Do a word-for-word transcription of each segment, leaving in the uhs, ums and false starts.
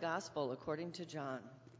Gospel according to John.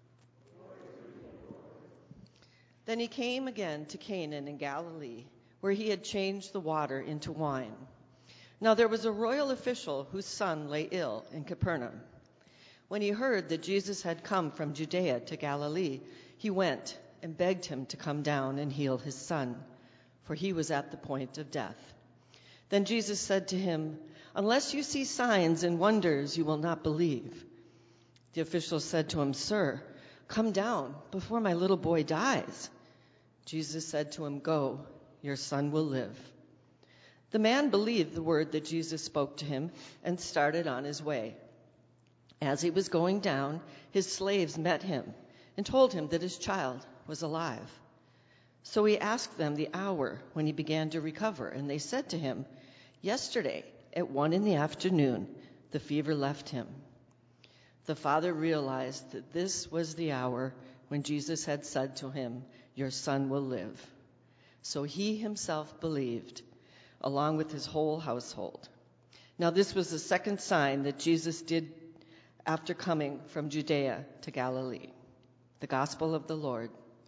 Then he came again to Cana in Galilee, where he had changed the water into wine. Now there was a royal official whose son lay ill in Capernaum. When he heard that Jesus had come from Judea to Galilee, he went and begged him to come down and heal his son, for he was at the point of death. Then Jesus said to him, "Unless you see signs and wonders, you will not believe." The official said to him, "Sir, come down before my little boy dies." Jesus said to him, "Go, your son will live." The man believed the word that Jesus spoke to him and started on his way. As he was going down, his slaves met him and told him that his child was alive. So he asked them the hour when he began to recover, and they said to him, "Yesterday at one in the afternoon, the fever left him." The father realized that this was the hour when Jesus had said to him, "Your son will live." So he himself believed, along with his whole household. Now this was the second sign that Jesus did after coming from Judea to Galilee. The Gospel of the Lord.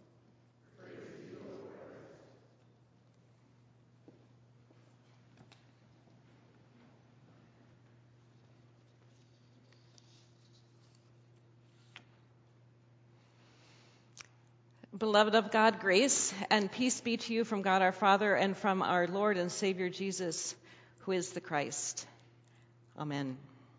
Beloved of God, grace and peace be to you from God our Father and from our Lord and Savior Jesus, who is the Christ. Amen.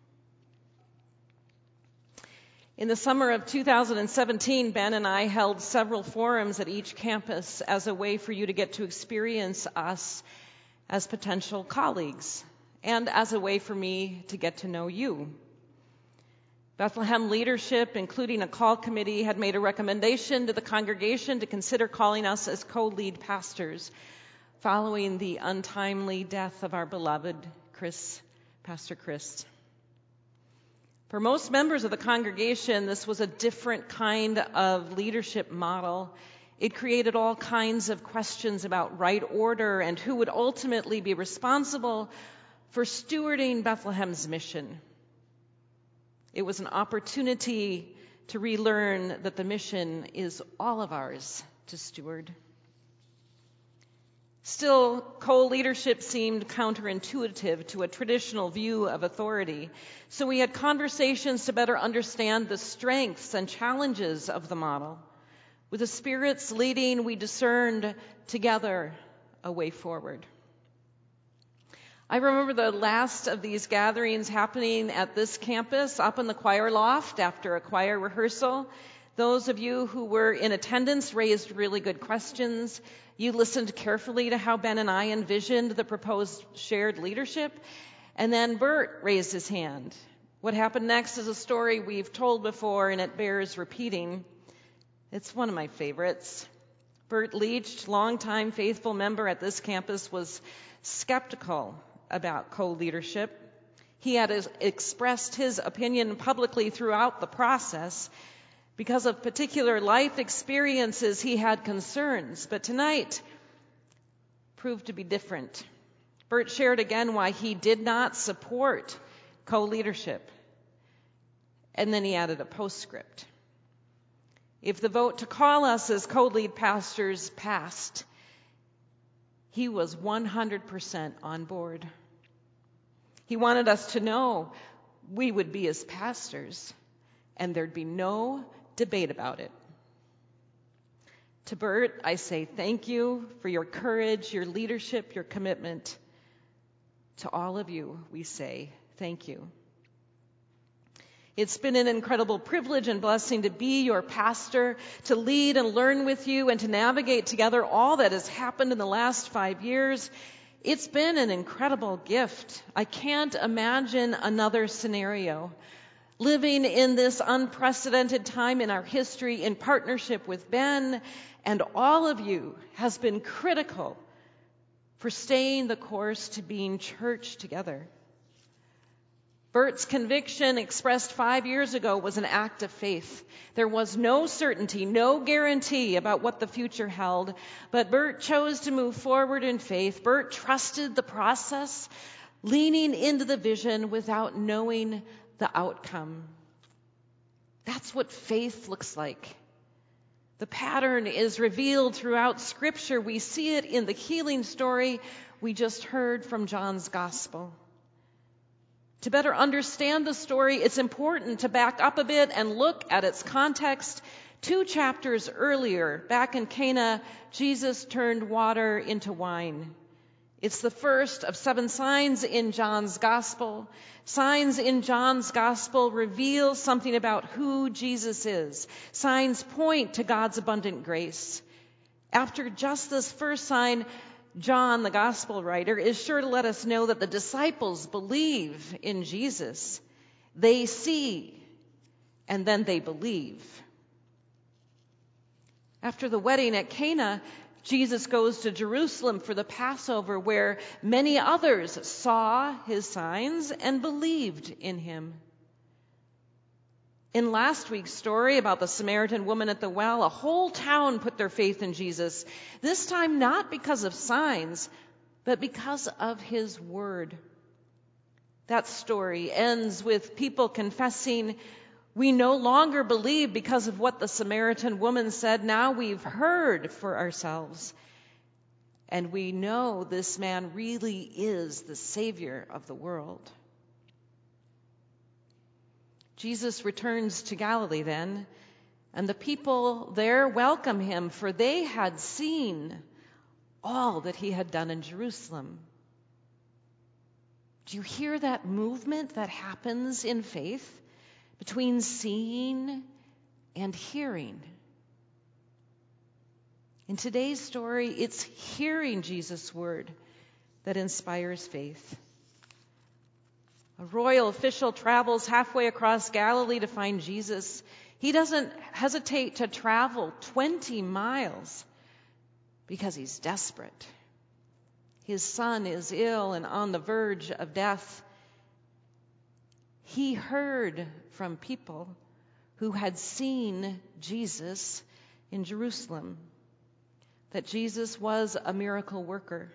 In the summer of two thousand seventeen, Ben and I held several forums at each campus as a way for you to get to experience us as potential colleagues and as a way for me to get to know you. Bethlehem leadership, including a call committee, had made a recommendation to the congregation to consider calling us as co-lead pastors following the untimely death of our beloved Chris, Pastor Chris. For most members of the congregation, this was a different kind of leadership model. It created all kinds of questions about right order and who would ultimately be responsible for stewarding Bethlehem's mission. It was an opportunity to relearn that the mission is all of ours to steward. Still, co-leadership seemed counterintuitive to a traditional view of authority, so we had conversations to better understand the strengths and challenges of the model. With the Spirit's leading, we discerned together a way forward. I remember the last of these gatherings happening at this campus up in the choir loft after a choir rehearsal. Those of you who were in attendance raised really good questions. You listened carefully to how Ben and I envisioned the proposed shared leadership. And then Bert raised his hand. What happened next is a story we've told before, and it bears repeating. It's one of my favorites. Bert Leach, longtime faithful member at this campus, was skeptical about co-leadership. He had expressed his opinion publicly throughout the process. Because of particular life experiences, he had concerns, but tonight proved to be different. Bert shared again why he did not support co-leadership. And then he added a postscript. If the vote to call us as co-lead pastors passed, he was one hundred percent on board. He wanted us to know we would be his pastors, and there'd be no debate about it. To Bert, I say thank you for your courage, your leadership, your commitment. To all of you, we say thank you. It's been an incredible privilege and blessing to be your pastor, to lead and learn with you, and to navigate together all that has happened in the last five years. It's been an incredible gift. I can't imagine another scenario. Living in this unprecedented time in our history in partnership with Ben and all of you has been critical for staying the course to being church together. Bert's conviction expressed five years ago was an act of faith. There was no certainty, no guarantee about what the future held, but Bert chose to move forward in faith. Bert trusted the process, leaning into the vision without knowing the outcome. That's what faith looks like. The pattern is revealed throughout Scripture. We see it in the healing story we just heard from John's Gospel. To better understand the story, it's important to back up a bit and look at its context. Two chapters earlier, back in Cana, Jesus turned water into wine. It's the first of seven signs in John's Gospel. Signs in John's Gospel reveal something about who Jesus is. Signs point to God's abundant grace. After just this first sign, John, the Gospel writer, is sure to let us know that the disciples believe in Jesus. They see, and then they believe. After the wedding at Cana, Jesus goes to Jerusalem for the Passover, where many others saw his signs and believed in him. In last week's story about the Samaritan woman at the well, a whole town put their faith in Jesus, this time not because of signs, but because of his word. That story ends with people confessing, "We no longer believe because of what the Samaritan woman said. Now we've heard for ourselves. And we know this man really is the Savior of the world." Jesus returns to Galilee then, and the people there welcome him, for they had seen all that he had done in Jerusalem. Do you hear that movement that happens in faith between seeing and hearing? In today's story, it's hearing Jesus' word that inspires faith. A royal official travels halfway across Galilee to find Jesus. He doesn't hesitate to travel twenty miles because he's desperate. His son is ill and on the verge of death. He heard from people who had seen Jesus in Jerusalem, that Jesus was a miracle worker.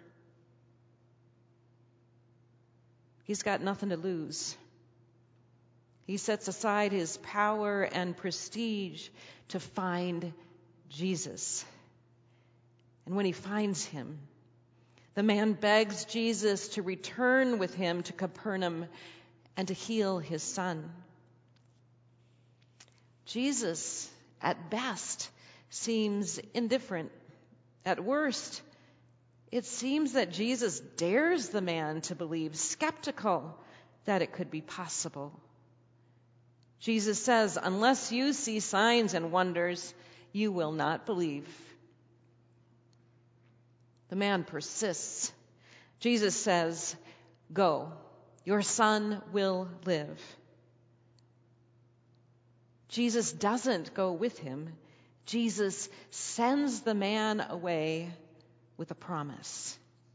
He's got nothing to lose. He sets aside his power and prestige to find Jesus. And when he finds him, the man begs Jesus to return with him to Capernaum and to heal his son. Jesus, at best, seems indifferent. At worst, it seems that Jesus dares the man to believe, skeptical that it could be possible. Jesus says, "Unless you see signs and wonders, you will not believe." The man persists. Jesus says, "Go, your son will live." Jesus doesn't go with him. Jesus sends the man away with a promise.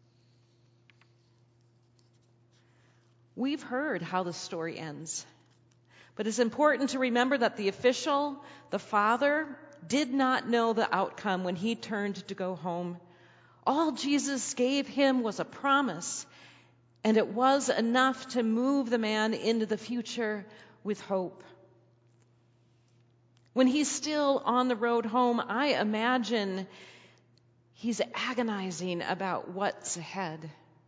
We've heard how the story ends, but it's important to remember that the official, the father, did not know the outcome when he turned to go home. All Jesus gave him was a promise, and it was enough to move the man into the future with hope. When he's still on the road home, I imagine he's agonizing about what's ahead.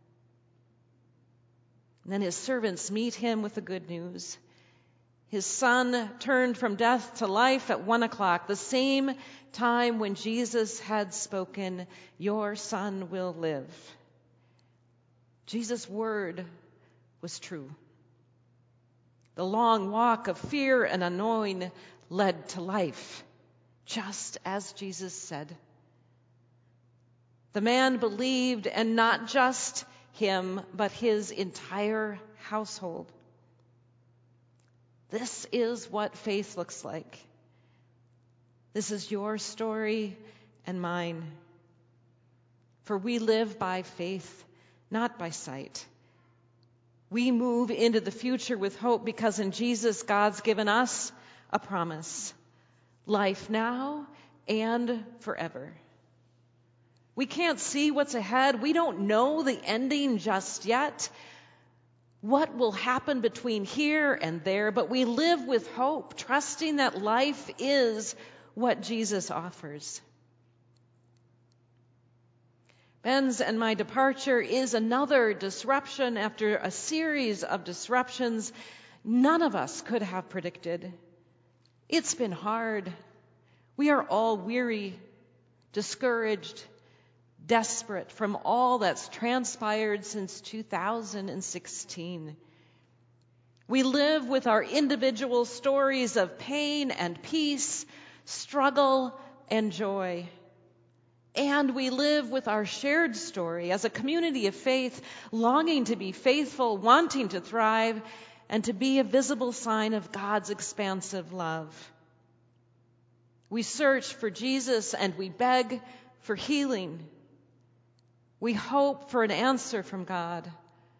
And then his servants meet him with the good news. His son turned from death to life at one o'clock, the same time when Jesus had spoken, "Your son will live." Jesus' word was true. The long walk of fear and unknowing led to life, just as Jesus said. The man believed, and not just him, but his entire household. This is what faith looks like. This is your story and mine. For we live by faith, not by sight. We move into the future with hope because in Jesus, God's given us a promise. Life now and forever. We can't see what's ahead. We don't know the ending just yet. what will happen between here and there, but we live with hope, trusting that life is what Jesus offers. Ben's and my departure is another disruption after a series of disruptions none of us could have predicted. It's been hard. We are all weary, discouraged, desperate from all that's transpired since two thousand sixteen. We live with our individual stories of pain and peace, struggle and joy. And we live with our shared story as a community of faith, longing to be faithful, wanting to thrive, and to be a visible sign of God's expansive love. We search for Jesus and we beg for healing. We hope for an answer from God.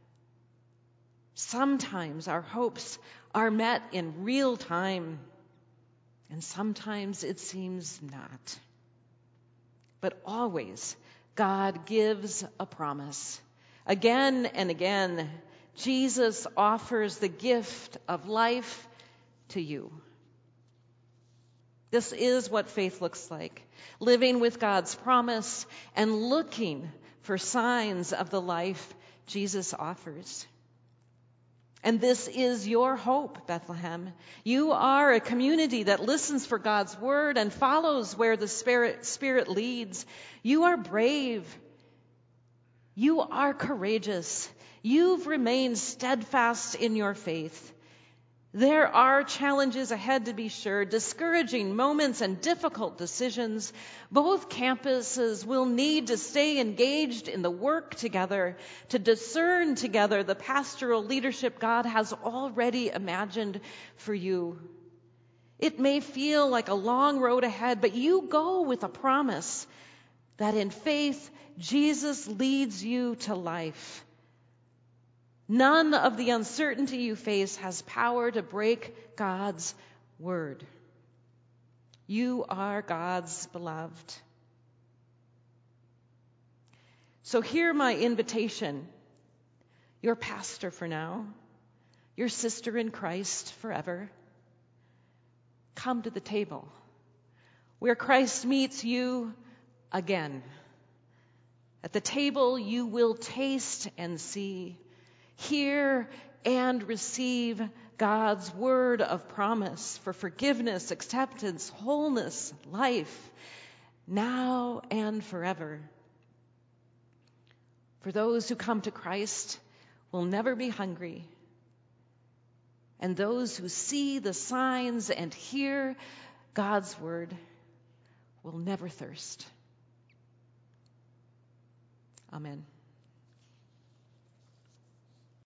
Sometimes our hopes are met in real time, and sometimes it seems not. But always, God gives a promise. Again and again, Jesus offers the gift of life to you. This is what faith looks like, living with God's promise and looking for signs of the life Jesus offers. And this is your hope, Bethlehem. You are a community that listens for God's word and follows where the Spirit, Spirit leads. You are brave. You are courageous. You've remained steadfast in your faith. There are challenges ahead, to be sure, discouraging moments and difficult decisions. Both campuses will need to stay engaged in the work together, to discern together the pastoral leadership God has already imagined for you. It may feel like a long road ahead, but you go with a promise that in faith, Jesus leads you to life. None of the uncertainty you face has power to break God's word. You are God's beloved. So hear my invitation, your pastor for now, your sister in Christ forever. Come to the table where Christ meets you again. At the table you will taste and see, hear and receive God's word of promise for forgiveness, acceptance, wholeness, life, now and forever. For those who come to Christ will never be hungry, and those who see the signs and hear God's word will never thirst. Amen.